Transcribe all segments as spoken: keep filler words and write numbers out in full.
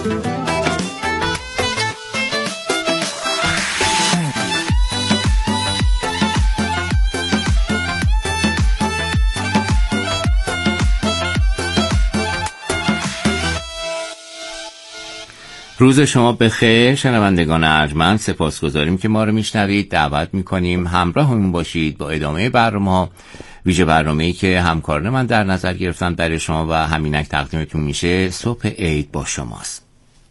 روز شما بخیر شنوندگان ارجمند، سپاسگزاریم که ما رو میشنوید. دعوت میکنیم همراهمون باشید با ادامه برنامه‌ها، ویژه برنامه‌ای که همکاران من در نظر گرفتن برای شما و همینک تقدیمتون میشه. صبح عید با شماست.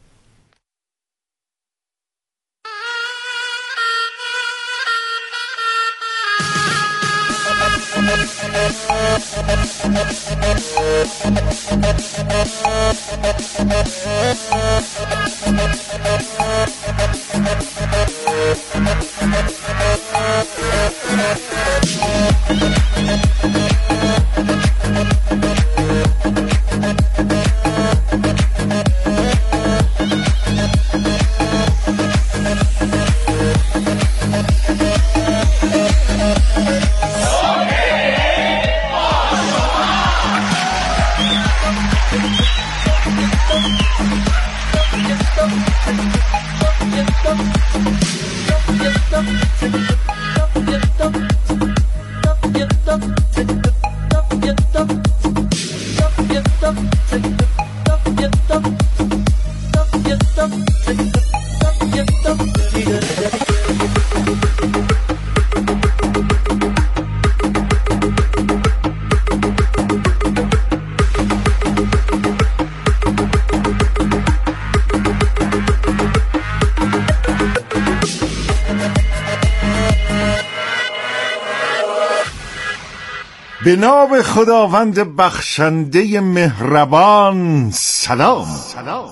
به نام خداوند بخشنده مهربان. سلام سلام.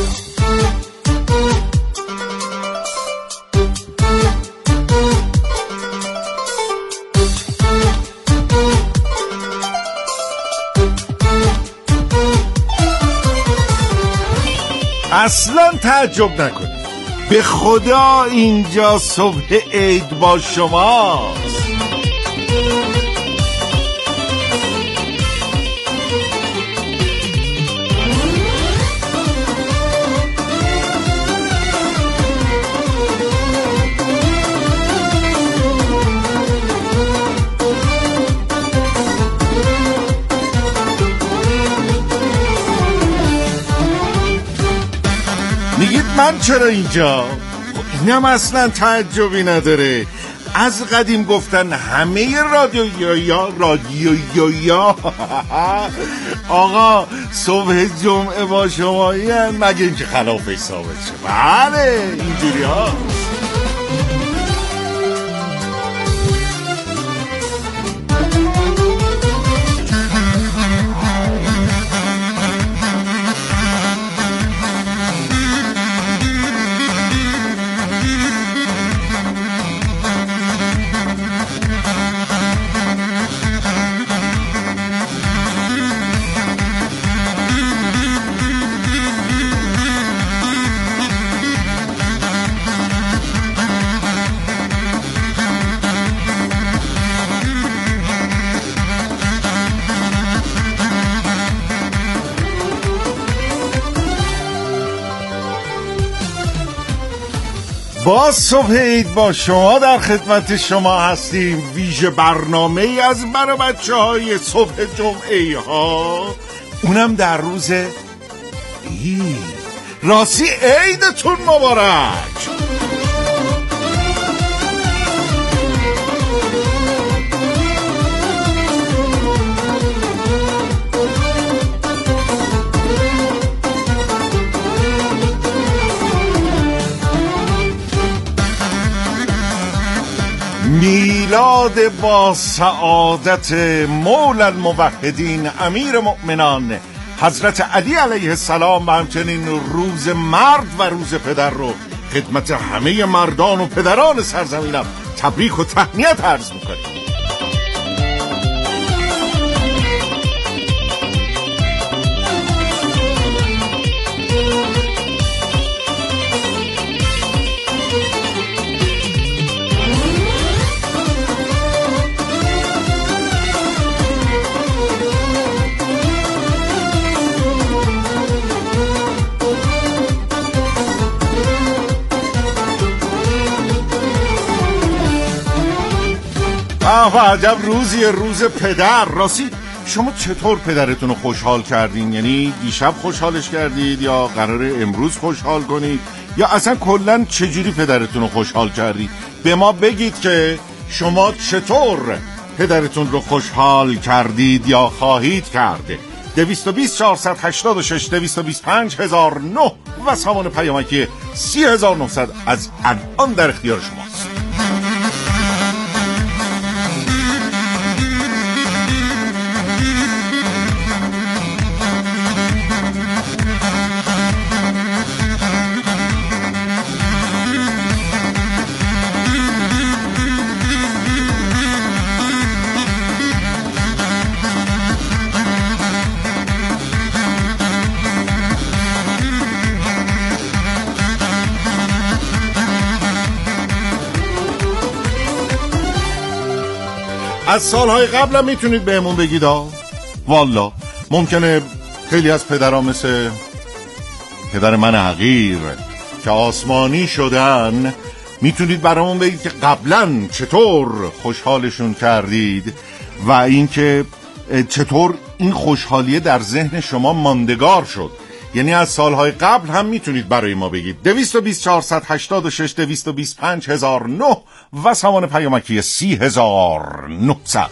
اصلا تعجب نکنید، به خدا اینجا صبح عید با شماست. میگید من چرا اینجا؟ اینم اصلا تعجبی نداره. از قدیم گفتن همه رادیویا رادیویا آقا صبح جمعه با شمایی مگه اینکه خلافش ثابت شه. بله اینجوری ها. با صبح عید با شما در خدمت شما هستیم. ویژه برنامه ای از برای بچه های صبح جمعه ها، اونم در روز عید. راستی عیدتون مبارک. میلاد با سعادت مولا الموحدین امیر مؤمنان حضرت علی علیه السلام و همچنین روز مرد و روز پدر رو خدمت همه مردان و پدران سرزمینم تبریک و تهنیت عرض میکنیم. به عجب روزی روز پدر. راستی شما چطور پدرتون رو خوشحال کردین؟ یعنی دیشب خوشحالش کردید یا قراره امروز خوشحال کنید یا اصلا کلن چجوری پدرتون رو خوشحال کردید؟ به ما بگید که شما چطور پدرتون رو خوشحال کردید یا خواهید کرده. دویست و بیست چهارصد هشتاد و شش دویست و بیست و پنج هزار و نه و سامان پیامکی سی هزار و نهصد از الان در اختیار شماست. از سالهای قبل هم میتونید بهمون بگید ها. والا ممکنه خیلی از پدرها مثل پدر من حقیر که آسمانی شدن میتونید برامون بگید که قبلا چطور خوشحالشون کردید و اینکه چطور این خوشحالیه در ذهن شما ماندگار شد. یعنی از سالهای قبل هم میتونید برای ما بگید. دویست و بیست چهارصد هشتاد و شش دویست و بیست و پنج هزار و نه و سامان پیامکی سی هزار و نهصد.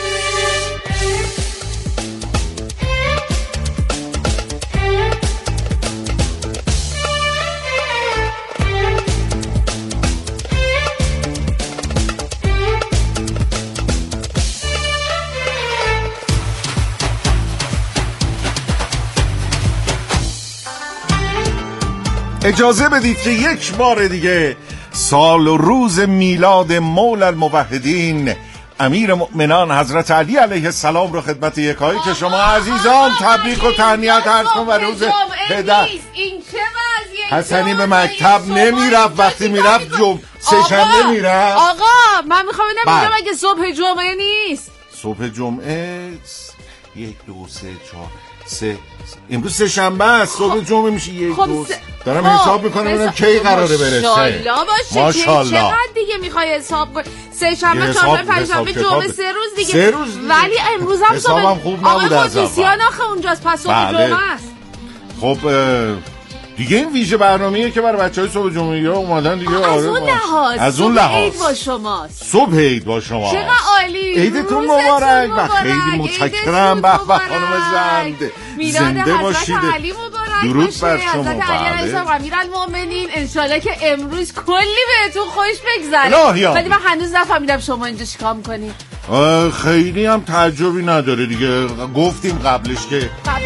اجازه بدید که یک بار دیگه سال و روز میلاد مولا الموحدین امیر مؤمنان حضرت علی علیه السلام رو خدمت یکایی که شما عزیزان تبریک و تهنیت عرض کنم و روز پدر. این چه وضعیه؟ حسنی به مکتب نمیرفت، وقتی میرفت جمعه سه شنبه میرفت. آقا من میخوام اینم اینجا مگه صبح جمعه نیست؟ صبح جمعه یک دو سه چهار سه امروز سه شنبه است، صبح جمعه میشه یک خب دو س... دارم حساب میکنم ببینم کی قراره برسه. ماشاءالله باشه. ماشاءالله. چقدر دیگه میخوای حساب کنی؟ سه شنبه، چهارشنبه، پنجشنبه، جمعه سه روز دیگه. سه روز دیگه. ولی امروز هم صبح حسابم خوب نبود از اول. آقا آخه اونجاست پس صبح بله. جمعه است. خب دیگه این ویژه برنامه‌ایه که برای بچهای صبح جمعه ها اومدن دیگه. از آره اون لحاظ از اون لحاظ عید با شماست. صبح عید با شما. چقدر عالی. عیدتون مبارک. و خیلی متشکرم. به به خانم زنده زنده باشید. درود بر شما. حضرت علی علیه السلام امیرالمؤمنین. انشالله که امروز کلی بهتون خوش بگذره. ولی من هنوز نفهمیدم شما اینجا چیکار می‌کنید. خیلی هم تعجبی نداره دیگه، گفتیم قبلش که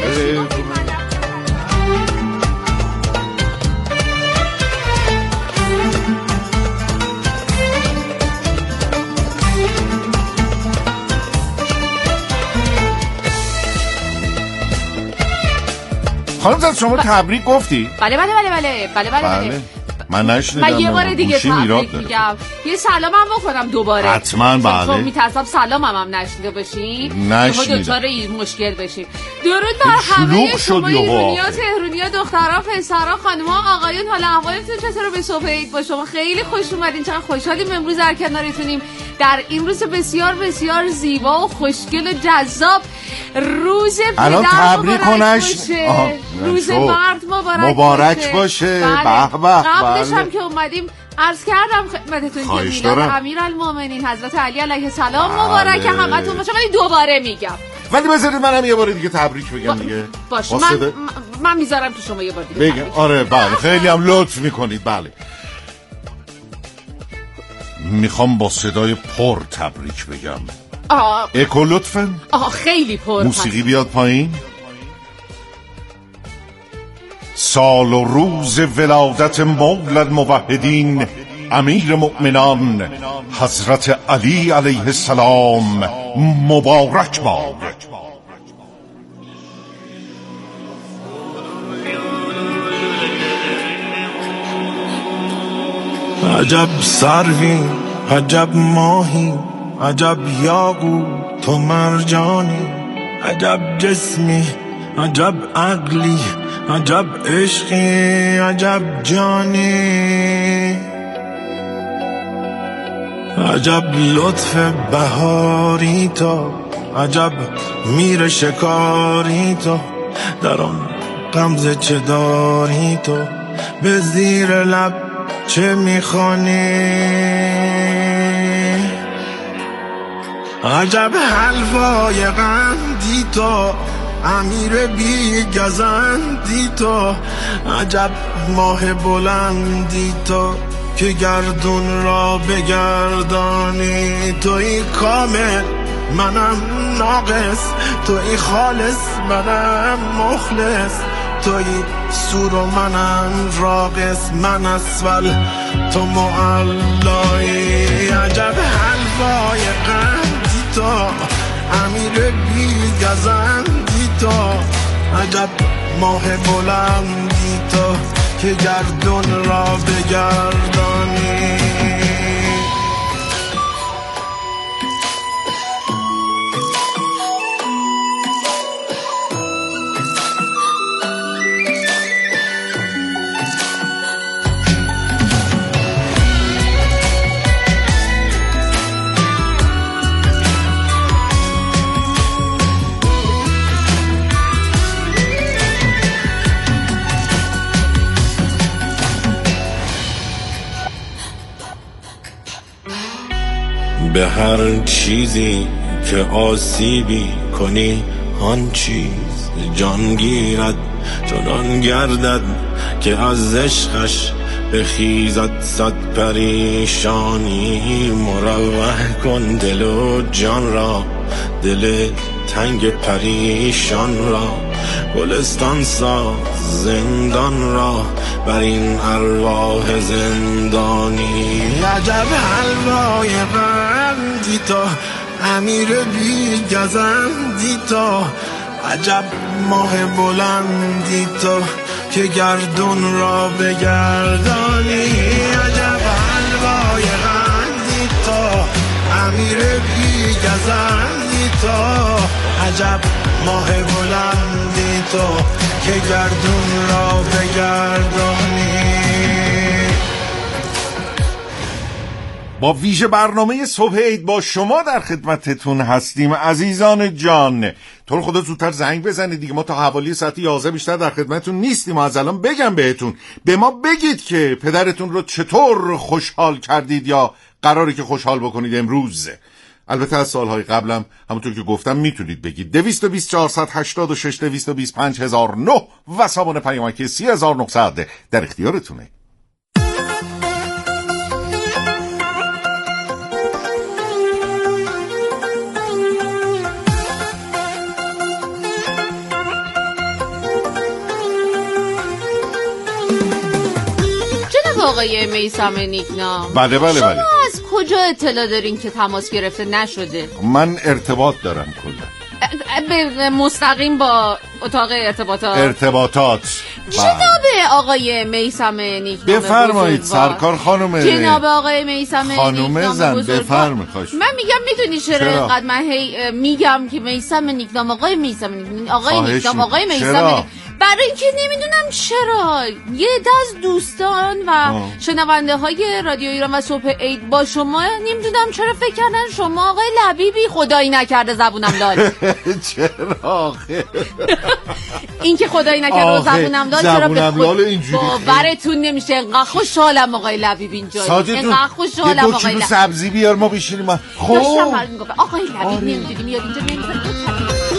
خانم زد شما تبریک گفتی؟ بله بله بله بله بله بله, بله. من نشنیدم. من یه بار دیگه تبریک میگم. یه سلام هم بکنم دوباره. حتما بله. چون میترسم سلام هم هم نشنیده باشین. نشنیدم. دوچار این مشکل بشیم. درود بر همه شما ایرانیا، تهرانیا، دخترها، پسرها، خانم‌ها، آقایون، حالا احوالتون چطوره؟ به صبح عید با شما خیلی خوش اومدین. چقدر خوشحالیم امروز در کنارتونیم در این روز بسیار بسیار زیبا و خوشگل و جذاب. روز پدر تبریک کنش روز مرد مبارک, مبارک باشه. بله. به به. قبلش هم که اومدیم عرض کردم خدمتتون که میلاد امیرالمؤمنین حضرت علی علیه السلام مبارک همتون باشه. ولی دوباره میگم، ولی بذارید منم یه بار دیگه تبریک بگم دیگه. باشه من من میذارم تو شما یه بار دیگه بگم. آره بله خیلی هم لطف میکنید. بله میخوام با صدای پر تبریک بگم. آه اکو لطفاً. آه خیلی پر. موسیقی بیاد پایین. سال و روز ولادت مولا الموحدین امیر مؤمنان حضرت علی علیه السلام مبارک باد. عجب سروی، عجب ماهی، عجب یاقوت تو مرجانی، عجب جسمی، عجب عقلی، عجب عشقی، عجب جانی. عجب لطف بهاری تو، عجب میر شکاری تو، در آن غمزه چه داری تو، به زیر لب چه میخوانی؟ عجب حلوای قندی تو، امیر بی گزندی تو، عجب ماه بلندی تو که گردون را بگردانی. توی کامل منم ناقص، توی خالص منم مخلص، توی سور و منم راقص، من اسفل تو معلایی. عجب حلوای قندی تو، امیر بی گزندی تو، عجب ماه بلندی تو که گردون را بگردانی. به هر چیزی که آسیبی کنی آن چیز جان گیرد، چنان گردد که از عشقش بخیزد صد پریشانی. مروح کن دل و جان را، دل تنگ پریشان را، گلستان ساز زندان را بر این ارواح زندانی. عجب حلوای قندی تو، امیر بی گزندی تو، عجب ماه بلندی تو که گردون را بگردانی. عجب حلوای قندی تو، امیر بی گزندی تو، عجب ماه بلندی تو که گردون را بگردانی. با ویژه برنامه صبح عید با شما در خدمتتون هستیم عزیزان جان. تو خدا زودتر زنگ بزنید دیگه، ما تا حوالی ساعت یازده بیشتر در خدمتتون نیستیم. از الان بگم بهتون، به ما بگید که پدرتون رو چطور خوشحال کردید یا قراره که خوشحال بکنید امروز. البته از سالهای قبلم همونطور که گفتم میتونید بگید. دویست و بیست چهارصد هشتاد و شش دویست و بیست پنج هزار و نه و سامانه پیامکی سی هزار و نهصد در اختیارتونه. آقای میثم نیکنام، بله بله شما بله. از کجا اطلاع دارین که تماس گرفته نشده؟ من ارتباط دارم کلا. به مستقیم با اتاق ارتباطات ارتباطات جناب آقای میثم نیکنام بفرمایید سرکار خانم. جناب آقای میثم خانم زن بفرمایید. خواهش من میگم میدونی چرا اینقدر من هی میگم که میثم نیکنام آقای میثم نیکنام آقای نیکنام آقای میثم، برای اینکه نمیدونم چرا یه دست دوستان و آه. شنونده های رادیو ایران و صبح عید با شما نمیدونم چرا فکر کردن شما آقای لبیبی خدایی نکرده زبونم لال. چرا آخه این که خدایی نکرده زبونم لال چرا به خود باورتون نمیشه. انقدر خوشحالم آقای لبیبی اینجا، انقدر خوشحالم آقای لبیبی. دو کیلو سبزی بیار ما بشینیم. خب آقای لبیبی نمیدونی میاد اینجا نمیدونم.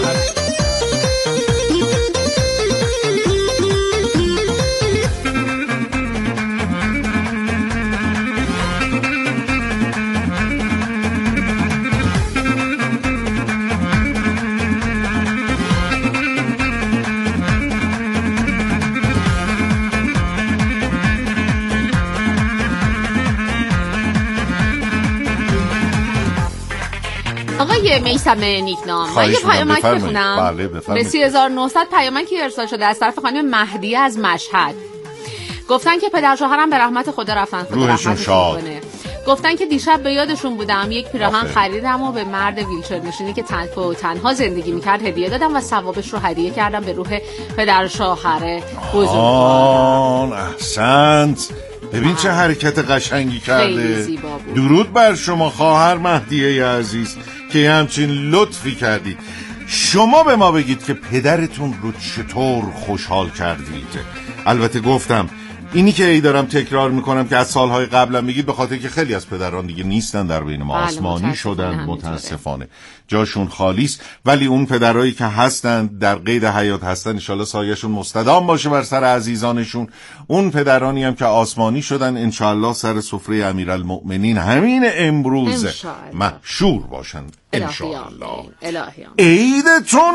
آقای میثم نیکنام، من یه پیامک بخونم. بله به سی هزار و نهصد پیامکی ارسال شده از طرف خانم مهدیه از مشهد. گفتن که پدر شوهرم به رحمت خدا رفتن، خدا رحمتشون کنه. گفتن که دیشب به یادشون بودم، یک پیراهن خریدم و به مرد ویلچر نشینی که تنها و تنها زندگی میکرد هدیه دادم و ثوابش رو هدیه کردم به روح پدر شوهر بزرگوار. احسنت. ببین چه حرکت قشنگی کرده. درود بر شما خواهر مهدیه عزیز که همچین لطفی کردید. شما به ما بگید که پدرتون رو چطور خوشحال کردید. البته گفتم اینی که ای دارم تکرار میکنم که از سالهای قبلا میگید به خاطر که خیلی از پدران دیگه نیستن در بین ما، آسمانی شدن متاسفانه، جاشون خالیست. ولی اون پدرایی که هستن در قید حیات هستن انشالله سایه‌شون مستدام باشه بر سر عزیزانشون. اون پدرانی هم که آسمانی شدن انشالله سر سفره امیرالمؤمنین همین امروز محشور باشن انشالله. عیدتون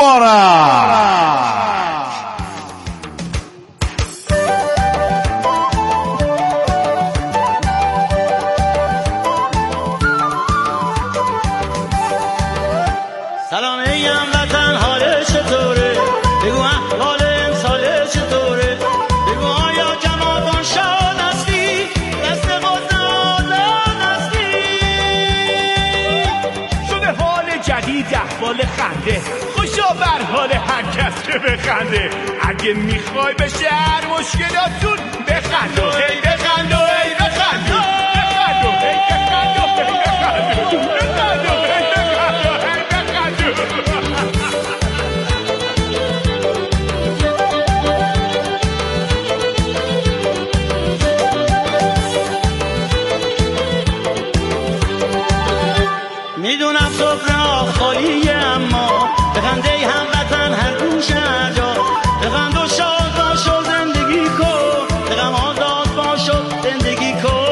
مبارک. سلام ای هموطن حال چطوره؟ بگو احوال امسال چطوره؟ بگو آیا جماعتان شاد هستی؟ دست قدر آزاد هستی؟ شده حال جدید احوال خنده، خوشا بر حال هر کس که بخنده. اگه میخوای بشه هر مشکلاتون بخند و هی بخند و هی بخند و بخند و هی بخند و هی بخند و بخند و هی بخند و هی بخند و. میدونم صفرا خالیه اما بخنده هموطن هر گوش هر جا. بخند و شاد باش و زندگی کن، بغم آزاد باش و زندگی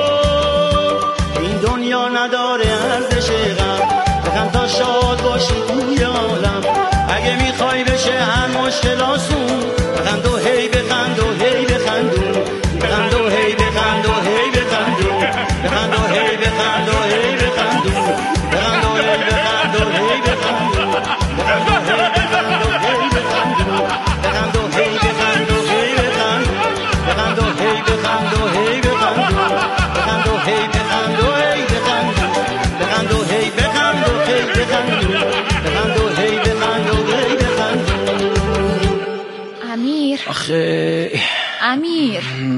کن. این دنیا نداره ارزش غم، بخند تا شاد باشی توی عالم. اگه میخوای بشه هر مشکل آسون، بخند و هی بخند و هی بخندون. بخند و هی بخند و هی بخندون. بخند و هی بخند و هی بخندون. بخند و هی بخند و هی بخندون. بخند و هی بخند و هی بخندون. بخند و هی بخند و هی بخندون. بخند و هی بخند و هی بخندون. بخند و هی بخند و هی بخندون. بخند و هی بخند و هی بخندون. بخند و هی بخند و هی بخندون. امیر آخه امیر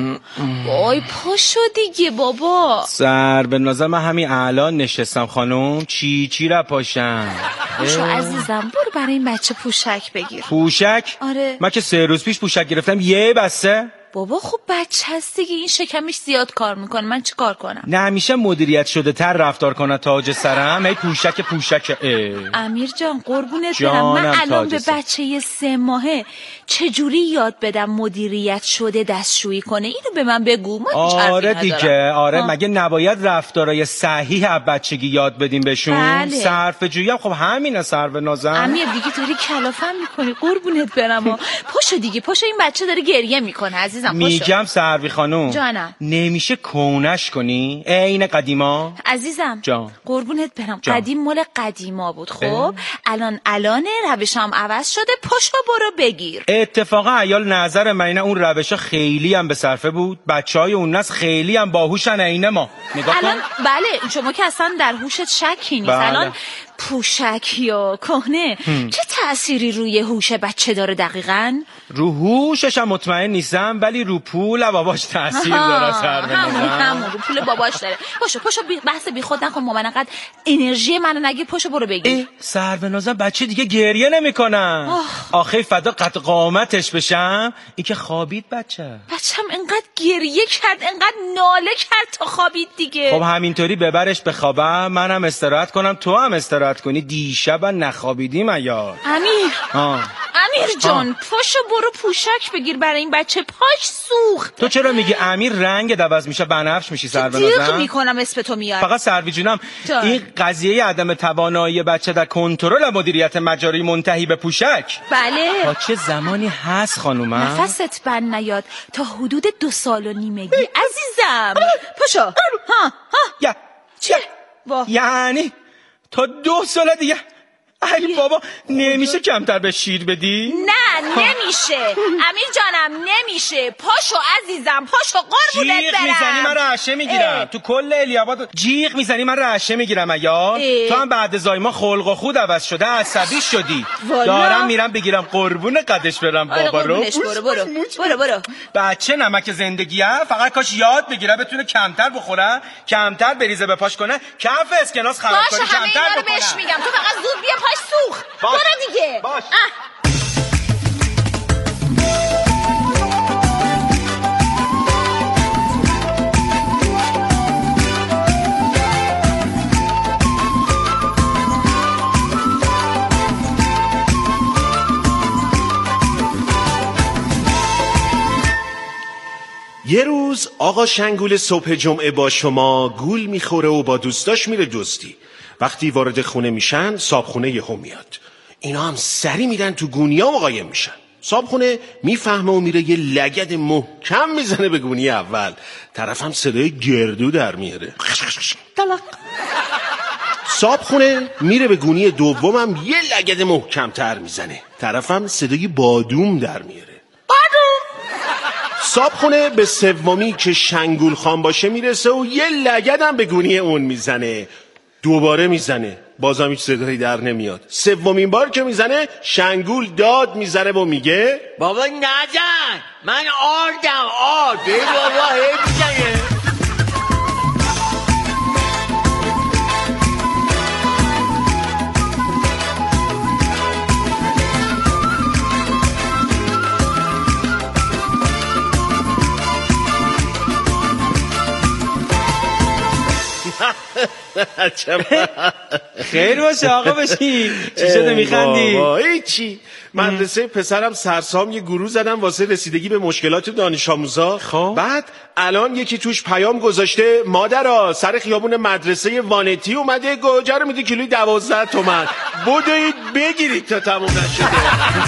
وای پاشو دیگه بابا. سر به نظر من همین الان نشستم خانم. چی چی را پاشم؟ پاشو عزیزم برو برای این بچه پوشک بگیر. پوشک؟ آره من که سه روز پیش پوشک گرفتم یه بسته. بابا خب بچه هست دیگه، این شکمش زیاد کار میکنه، من چی کار کنم؟ نه همیشه مدیریت شده تر رفتار کنه تاج سرم. هی پوشک پوشک. امیر جان قربونت برم، من الان به بچه یه سه ماهه چجوری یاد بدم مدیریت شده دستشویی کنه؟ اینو به من بگو. من آره دیگه آره ها. مگه نباید رفتارای صحیح از بچگی یاد بدیم بهشون؟ بله. صرفه جویی هم خب همینه سرو نازم. امیر دیگه داری کلافم میکنی قربونت برم. پاشو دیگه پاشو، این بچه داره گریه میکنه عزیزم. میگم سروی خانوم جانم نمیشه کونش کنی عین قدیما؟ عزیزم جان قربونت برم جان. قدیم مال قدیما بود. خب الان الانه روشم عوض شده، پاشو برو بگیر. اتفاقا عیال نظر من این اون روشا خیلی هم به صرفه بود. بچهای اون نسل خیلی هم باهوشن عین ما. نگاه الان کن. بله شما که اصلا در هوشت شکی نیست. بله. الان پوشک یا کهنه چه تأثیری روی هوش بچه داره دقیقاً؟ رو هوشش هم مطمئن نیستم ولی رو پول باباش تأثیر داره. سر همون همون رو پول باباش داره. پاشو پاشو بی بحث بی خود نکن مامان، انقدر انرژی منو نگیر. پاشو برو بگیر. سر به نازم بچه دیگه گریه نمیکنن. آخه فدا قد قامتش بشم. این که خوابید بچه. بچم انقدر گریه کرد، انقدر ناله کرد تا خوابید دیگه. خب همینطوری ببرش بخوابم، منم استراحت کنم تو هم استراحت کنی. دیشب نخوابیدیم عیال. امیر آه. امیر جان آه. پاشو برو پوشک بگیر برای این بچه، پاش سوخت. تو چرا میگی امیر رنگ عوض میشه بنفش میشی سر به نظرم؟ دیگه میکنم اسم تو میاد. فقط سروی جونم این قضیه عدم توانایی بچه در کنترل مدیریت مجاری منتهی به پوشک. بله تا چه زمانی هست خانومم؟ نفست بند نیاد تا حدود دو سال و نیمگی عزیزم. پاشو. ها ها یا چه؟ یعنی تا دو سال دیگه علی بابا نمیشه کمتر به شیر بدی؟ نه نمیشه امیر جانم نمیشه. پاشو عزیزم پاشو قربونت برم. جیغ میزنی من رعشه میگیرم. تو کل الیاباد جیغ میزنی من رعشه میگیرم. ایا تو هم بعد زایما خلق و خود عوض شده عصبی شدی. دارم میرم بگیرم قربون قدش برم بابا رو. برو برو برو برو. بچه نمک زندگیه فقط کاش یاد بگیره بتونه کمتر بخوره کمتر بریزه به پاش کنه کف اسکناس خرابکاری کمتر بکنه. باشه همه اینا رو بهش میگم تو فقط زود بیا پاش سوخت. برو دیگه باش. یه روز آقا شنگول صبح جمعه با شما گول میخوره و با دوستاش میره دزدی. وقتی وارد خونه میشن صابخونه یهو میاد. اینا هم سری میرن تو گونیا و قایم میشن. صابخونه میفهمه و میره یه لگد محکم میزنه به گونی اول. طرف هم صدای گردو در میاره. صابخونه میره به گونی دومم یه لگد محکم تر میزنه. طرف هم صدای بادوم در میاره. صابخونه به سومی که شنگول خان باشه میرسه و یه لگدم به گونی اون میزنه. دوباره میزنه بازم هیچ صدایی در نمیاد. سومین بار که میزنه شنگول داد میزنه و میگه بابا نزن من آردم آرد بی بابا هی میزنه. خیر باشه آقا بشین. چی شده میخندی؟ بابا هیچی. مدرسه پسرم سرسام یه گروه زدن واسه رسیدگی به مشکلات دانش آموزا. خب بعد الان یکی توش پیام گذاشته مادرها سر خیابون مدرسه وانتی اومده گوجه رو میده کیلوی دوازده تومن بدوید بگیرید تا تموم نشده.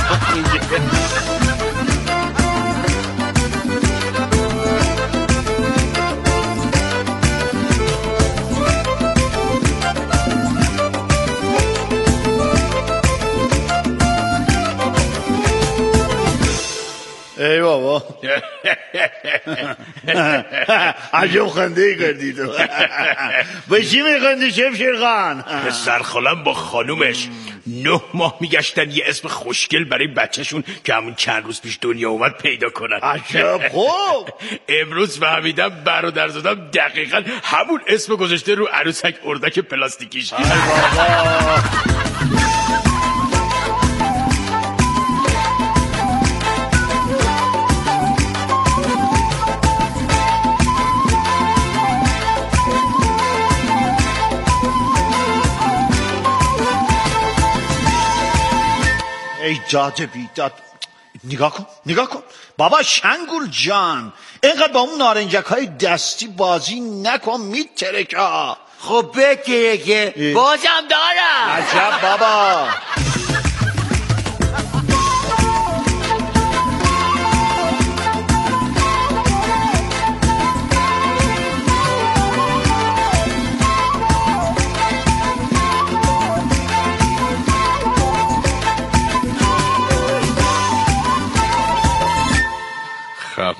ای بابا عجب خنده ای کردی تو. به چی میخندی شمشیر خان؟ پسر خالم با خانومش نه ماه میگشتن یه اسم خوشگل برای بچهشون که همون چند روز پیش دنیا اومد پیدا کنن. عجب خوب. امروز فهمیدم برادرزادم دقیقا همون اسم گذاشته رو عروسک اردک پلاستیکیش. ای بابا ای داده بیداد. نگاه کن نگاه کن بابا شنگول جان اینقدر با اون نارنجک های دستی بازی نکن میترکه. خب بترکه بازم دارم. عجب بابا. خب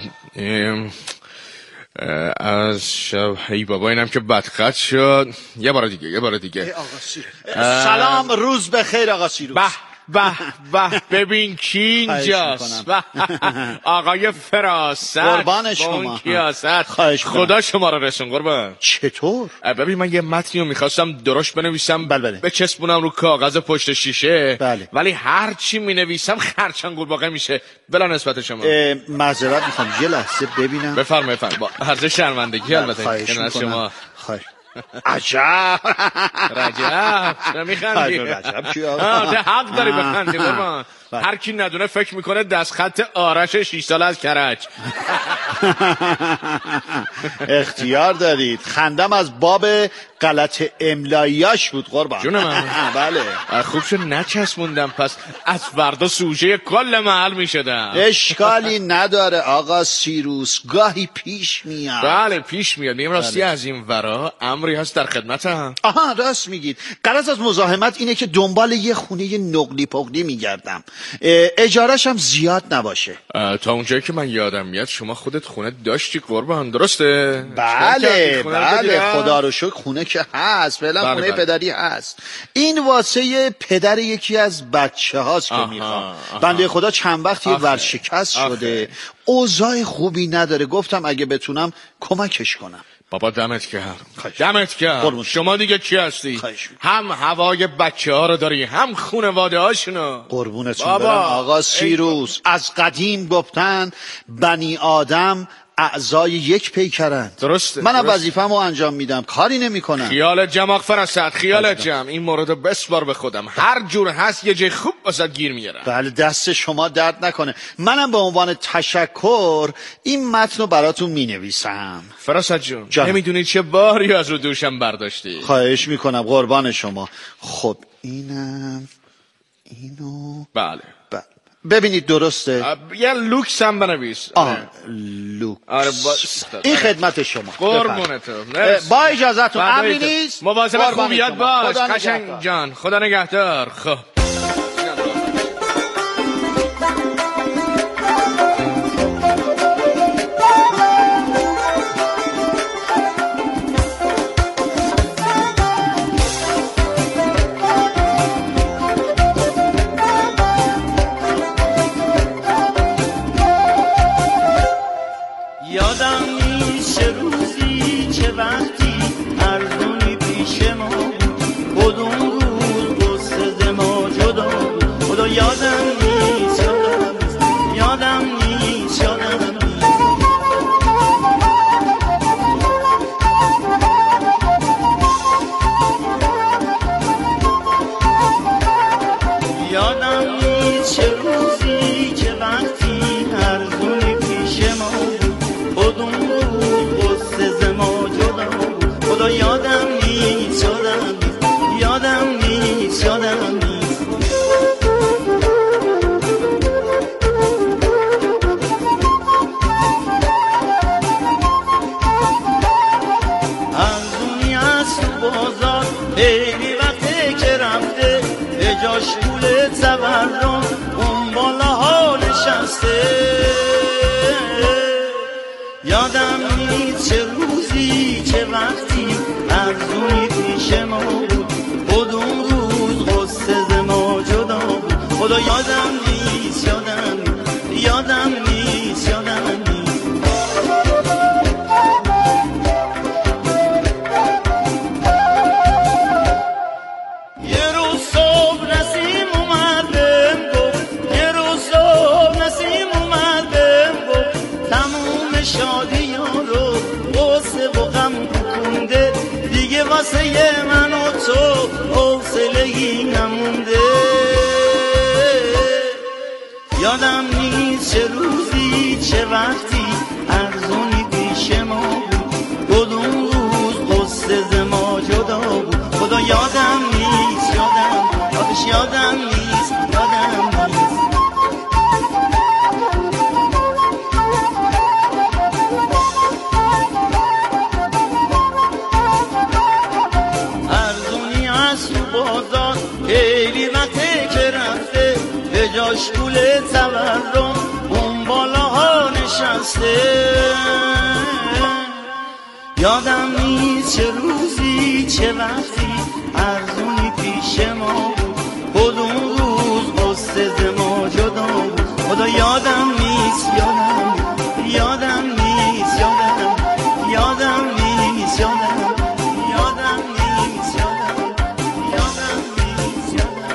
از شب هی بابا اینم که بدخط شد. یه بار دیگه یه بار دیگه. سلام روز بخیر آقا سیروس. به به به ببین کی اینجاست. آقای فراست قربان شما. خدا شما رو رسون قربان. چطور؟ ببین من یه متنی رو میخواستم درشت بنویسم بله بچسبونم رو کاغذ پشت شیشه. بله. ولی هر چی مینویسم خرچنگ قورباغه میشه. بلا نسبت شما معذرت میخوام یه لحظه ببینم. بفرمایید بفرمایید با عرض شرمندگی البته خواهش شما. خواهش. عجب رجب چرا میخندی؟ رجب چی آقا؟ حق داری بخندی قربان. هر کی ندونه فکر میکنه دست خط آرش شش ساله از کرج. اختیار دارید. خندم از باب غلط املاییاش بود قربان. جون من. بله. خوب شد نچسبوندم، پس از فردا سوژه کل محل می شدم. اشکالی نداره آقا سیروس، گاهی پیش میاد. بله پیش میاد. میم راستی از این ورا امری هست در خدمتم. آها راست میگید. غرض از مزاحمت اینه که دنبال یه خونه نقلی پقلی میگردم، اجارش هم زیاد نباشه. تا اونجایی که من یادم میاد شما خودت خونه داشتی قربان، درسته؟ بله بله خدا رو شکر خونه که هست، فعلا خونه بله. پدری هست. این واسه پدر یکی از بچه هاست که میخوام. بنده خدا چند وقتی ورشکست شده، اوضاع خوبی نداره، گفتم اگه بتونم کمکش کنم. بابا دمت گرم، دمت گرم. شما دیگه کی هستی؟ هم هوای بچه ها رو داری، هم خونواده هاشونو. قربونتون برم آقا سیروس. از قدیم گفتن بنی آدم اعضای یک پیکرند. درسته. منم وظیفه‌مو انجام میدم، کاری نمیکنم. خیال جمع فرستاد، خیال جمع. این مورد بسپار به خودم، هر جور هست یه جای خوب واسات گیر میارم. بله دست شما درد نکنه. منم به عنوان تشکر این متنو براتون مینویسم. فرستاد جون نمیدونی چه باری از رو دوشم برداشتی. خواهش میکنم قربان شما. خب اینم اینو بله بله ببینید درسته؟ یه لوکس هم بنویس. آه لوکس. آره با... این خدمت شما. قربونتون. با اجازهتون امری نیست. مواظب خوبیت باش قشنگ جان. خدا نگهدار. خب یادم نیست چه روزی چه وقتی ارزونی پیش ما کدوم روز قصه ز ما جدا بود. خدا یادم نیست یادم نیست یادم نیست یادم نیست یادم نیست چه روزی چه وقتی ارزونی پیش ما کدوم روز قصه ز ما جدا بود. خدا یادم نیست یادم نیست یادم نیست یادم نیست ارزونی از تو بازار خیلی وقته که رفته، به جاش پول تورم اون بالاها نشسته. یادم نیست چه روزی چه وقتی ارزونی پیش ما بود کدوم روز قصه ز ما جدا بود. خدا یادم نیست یادم نیست یادم نیست یادم نیست یه روز صبح نسیم اومد بهم گفت، یه روز صبح نسیم اومد بهم گفت تموم شادی ها رو قصه و غم کنده، دیگه واسه من و تو حوصله‌ای نمونده. یادم نیست چه روزی چه وقتی ارزونی پیش ما بود کدوم روز قصه ز ما جدا بود. خدا یادم نیست یادم یادش یادم نیست یادم نیست ارزونی از تو بازار خیلی وقته که رفته، به جاش پول تورم اون بالاها نشسته. یادم نیست چه روزی چه وقتی ارزونی پیش ما بود کدوم روز قصه ز ما جدا بود. خدا یادم نیست یادم یادم نیست یادم یادم نیست یادم یادم نیست یادم یادم نیست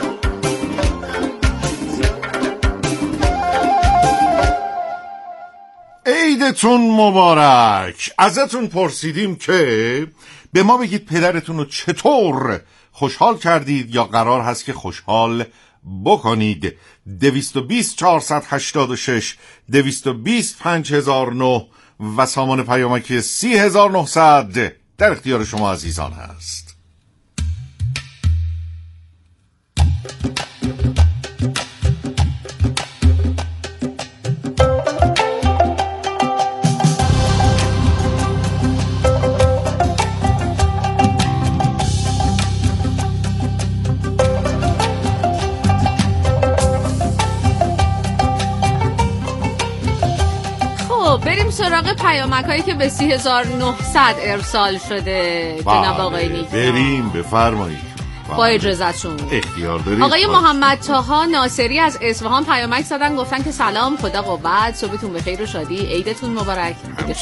یادم. عیدتون مبارک. ازتون پرسیدیم که به ما بگید پدرتون رو چطور خوشحال کردید یا قرار هست که خوشحال بکنید. دویست و بیست چهارصد و هشتاد و شش دویست و بیست پنج هزار و نه و سامان پیامکی سی هزار و نهصد در اختیار شما عزیزان هست. بریم سراغ پیامک هایی که به سی هزار و نهصد ارسال شده. جناب آقای نیک بریم بفرمایید. با اجازهتون اختیار دارید. آقای محمد طاها ناصری از اصفهان پیامک زدن، گفتن که سلام، خدا قوت، صبحتون بخیر و شادی، عیدتون مبارک.